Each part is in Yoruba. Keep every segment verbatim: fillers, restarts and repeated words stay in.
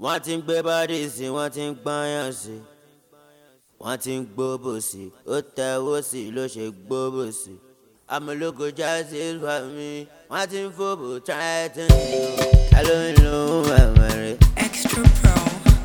wọ́n ti ń gbé bọ́dì sí wọ́n ti ń gbọ́yàn sí wọ́n ti ń gbóbò sí ó tẹ̀wó sí ló ṣe gbóbò sí amúlòkọ jáde wà mí wọ́n ti ń fòbò tráìtì alóyún ẹ̀mẹ̀rẹ̀. Extra Pro.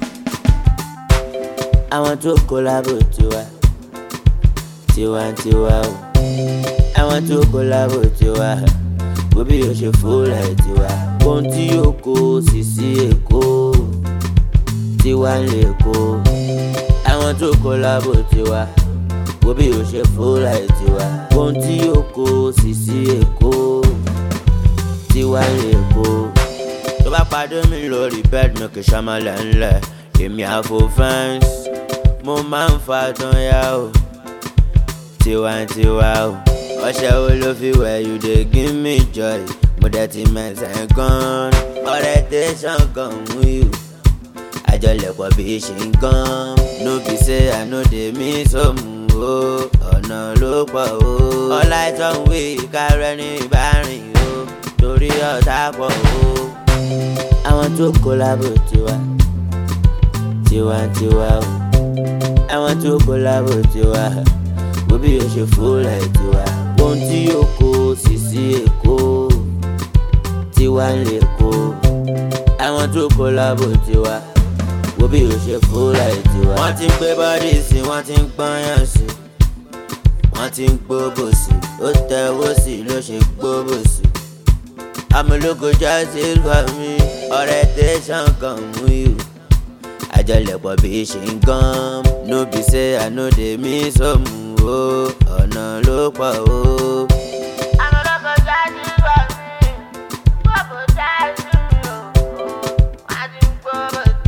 àwọn tó kólàbò tiwa tiwantiwa o àwọn tó kólàbò tiwa bó bí o ṣe fúnlẹ̀ tiwa ohun tí yóò kó sì sí èkó tiwa ń lè kó àwọn tó kólàbò tiwa bó bí o ṣe fúnlẹ̀ tiwa ohun tí yóò kó sì sí èkó tiwa ń lè kó. tó bá pàdé mi lórí bed mi kì í ṣàmàlẹ̀ ńlẹ̀ èmi àfò fẹ́ǹsì mo máa ń fa tán yá o tiwantiwa o ọṣẹ wo ló fi wẹ̀ you dey give me joy mo dẹ̀ ti mẹ̀sẹ̀ gan ọ̀rẹ́ tẹ̀sán kan mú yù àjọlẹ̀pọ̀ bí ṣe ń gan no be say I no dey miss home o ọ̀nà ló pọ̀ o ọlá ìtọ́wé kárẹ́ ní ìbárìn o torí ọ̀tá pọ̀ o àwọn tó kólàbò tiwa tiwantiwa o àwọn tó kólàbò tiwa bó bí o ṣe fúnlẹ̀ tiwa ohun tí yóò kó sì sí èkó tiwa ń lè kó àwọn tó kólàbò tiwa bó bí o ṣe fúnlẹ̀ tiwa. wọ́n ti ń gbé bọ́dì sí wọ́n ti ń gbọ́yàn sí wọ́n ti ń gbóbò sí ó tẹ̀wó sí ló ṣe gbóbò sí amúlòkọ jáde wà mí ọ̀rẹ́ tẹ̀sán kan mú yù àjọlẹ̀pọ̀ bí ṣe ń gan no be say I no dey miss home o ọ̀nà ló pọ̀ o. amúlòkọ jáde wà mí gbogbo jáde o wọ́n ti ń gbóbò sí.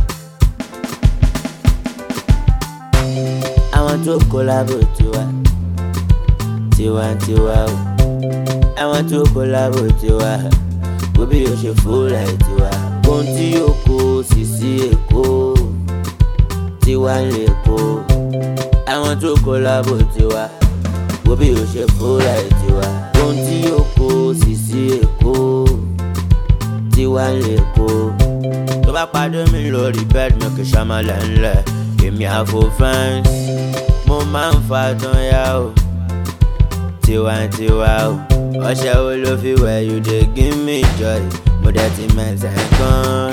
àwọn tó kólàbò tiwa tiwantiwa o àwọn tó kólàbò tiwa bó bí o ṣe fúnlẹ̀ tiwa ohun tí yóò kó sì sí èkó tiwa ń lè kó àwọn tó kólàbò tiwa bó bí o ṣe fúnlẹ̀ tiwa ohun tí yóò kó sì sí èkó tiwa ń lè kó. tó bá pàdé mi lórí bed mi kì í ṣàmàlẹ̀ ńlẹ̀ èmi àfò fẹ́ǹsì mo máa ń fa tán yá o tiwantiwa o ọṣẹ wo ló fi wẹ̀ you dey give me joy mo dẹ̀ ti mẹ̀sẹ̀ gan.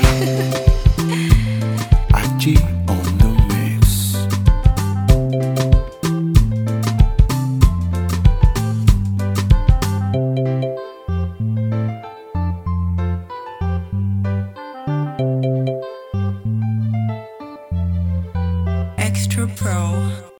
Ajé.